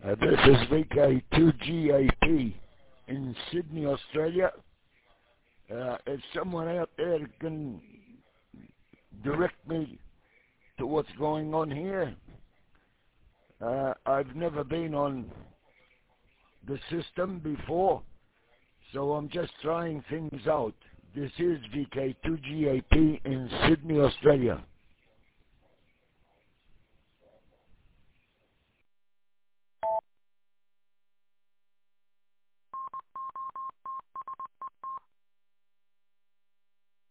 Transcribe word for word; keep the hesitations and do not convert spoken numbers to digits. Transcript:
Uh, this is V K two G A P in Sydney, Australia. Uh, if someone out there can direct me to what's going on here, uh, I've never been on the system before, so I'm just trying things out. This is V K two G A P in Sydney, Australia.